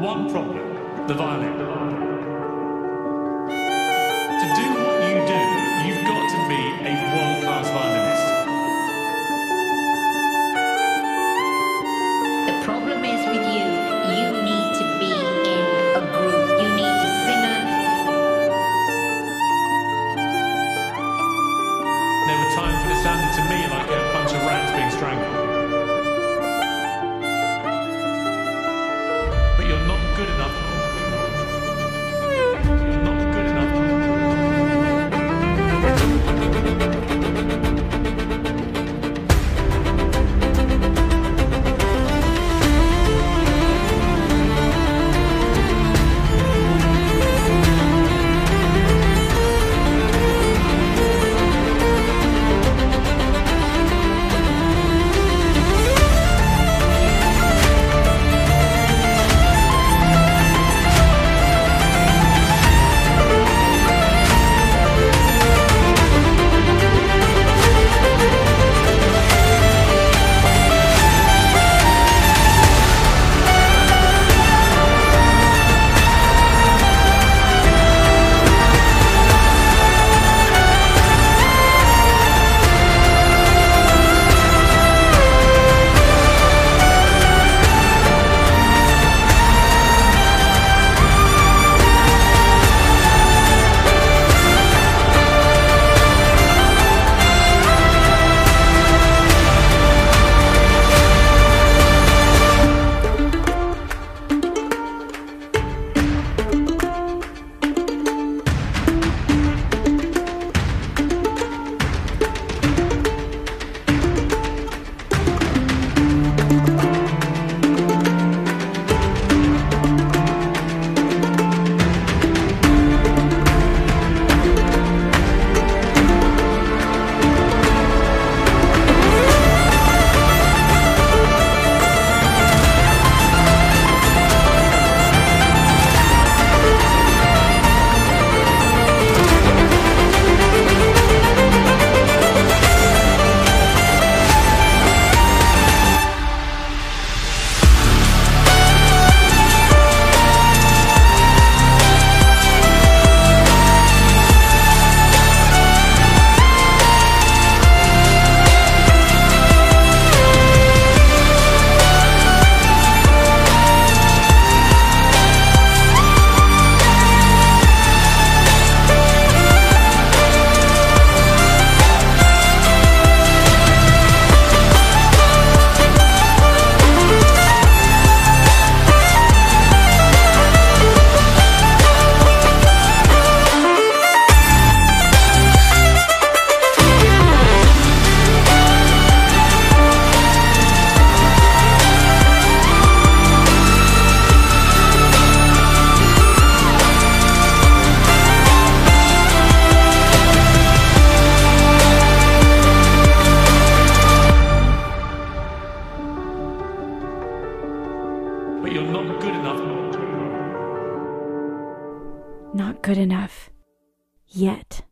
One problem, the violin. To do what you do, you've got to be a world-class violinist. The problem is with you, you need to be in a group. You need to sing a... There were times when it sounded to me like a bunch of rats being strangled. But you're not good enough. You're not good enough. But you're not good enough. Not good enough. Yet.